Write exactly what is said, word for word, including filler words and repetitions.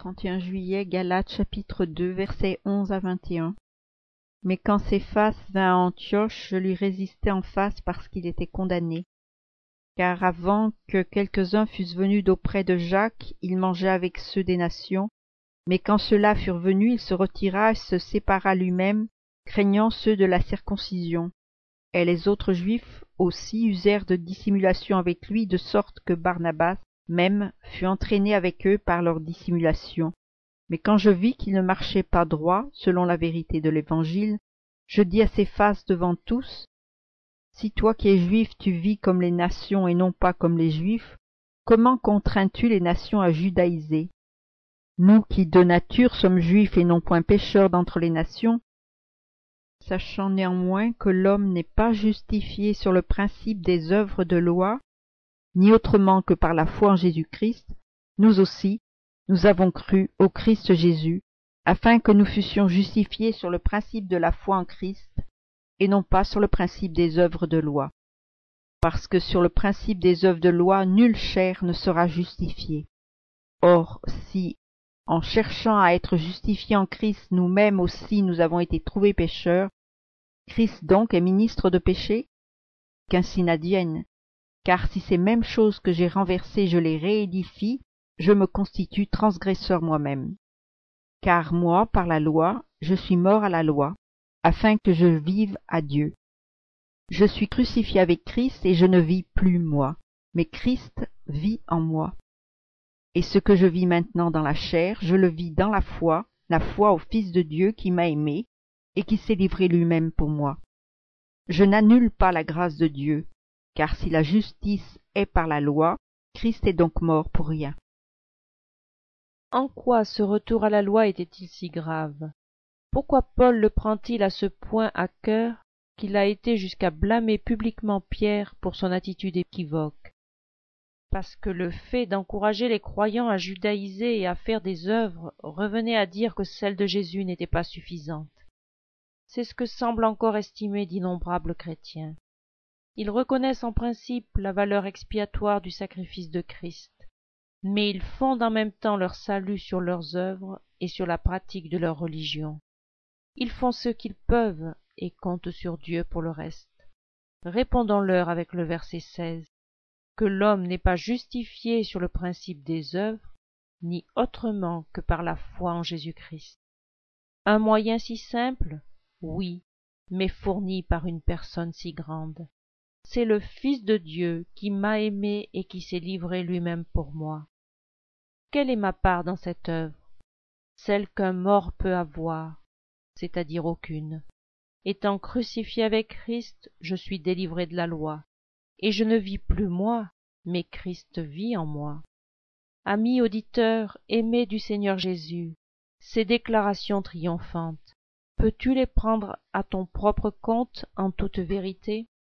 trente et un juillet, Galates chapitre deux, versets onze à vingt et un. Mais quand Céphas vint à Antioche, je lui résistai en face parce qu'il était condamné. Car avant que quelques-uns fussent venus d'auprès de Jacques, il mangeait avec ceux des nations. Mais quand ceux-là furent venus, il se retira et se sépara lui-même, craignant ceux de la circoncision. Et les autres Juifs aussi usèrent de dissimulation avec lui, de sorte que Barnabas même fut entraîné avec eux par leur dissimulation. Mais quand je vis qu'il ne marchait pas droit, selon la vérité de l'Évangile, je dis à Céphas devant tous, « Si toi qui es juif, tu vis comme les nations et non pas comme les Juifs, comment contrains-tu les nations à judaïser? Nous qui de nature sommes juifs et non point pécheurs d'entre les nations, sachant néanmoins que l'homme n'est pas justifié sur le principe des œuvres de loi, ni autrement que par la foi en Jésus-Christ, nous aussi, nous avons cru au Christ Jésus, afin que nous fussions justifiés sur le principe de la foi en Christ, et non pas sur le principe des œuvres de loi. Parce que sur le principe des œuvres de loi, nulle chair ne sera justifiée. Or, si, en cherchant à être justifiés en Christ, nous-mêmes aussi nous avons été trouvés pécheurs, Christ donc est ministre de péché? Qu'ainsi n'advienne. Car si ces mêmes choses que j'ai renversées je les réédifie, je me constitue transgresseur moi-même. Car moi, par la loi, je suis mort à la loi, afin que je vive à Dieu. Je suis crucifié avec Christ et je ne vis plus moi, mais Christ vit en moi. Et ce que je vis maintenant dans la chair, je le vis dans la foi, la foi au Fils de Dieu qui m'a aimé et qui s'est livré lui-même pour moi. Je n'annule pas la grâce de Dieu, car si la justice est par la loi, Christ est donc mort pour rien. En quoi ce retour à la loi était-il si grave? Pourquoi Paul le prend-il à ce point à cœur qu'il a été jusqu'à blâmer publiquement Pierre pour son attitude équivoque? Parce que le fait d'encourager les croyants à judaïser et à faire des œuvres revenait à dire que celle de Jésus n'était pas suffisante. C'est ce que semblent encore estimer d'innombrables chrétiens. Ils reconnaissent en principe la valeur expiatoire du sacrifice de Christ, mais ils fondent en même temps leur salut sur leurs œuvres et sur la pratique de leur religion. Ils font ce qu'ils peuvent et comptent sur Dieu pour le reste. Répondons-leur avec le verset seize, que l'homme n'est pas justifié sur le principe des œuvres, ni autrement que par la foi en Jésus-Christ. Un moyen si simple? Oui, mais fourni par une personne si grande. C'est le Fils de Dieu qui m'a aimé et qui s'est livré lui-même pour moi. Quelle est ma part dans cette œuvre? Celle qu'un mort peut avoir, c'est-à-dire aucune. Étant crucifié avec Christ, je suis délivré de la loi, et je ne vis plus moi, mais Christ vit en moi. Ami auditeur, aimé du Seigneur Jésus, ces déclarations triomphantes, peux-tu les prendre à ton propre compte en toute vérité?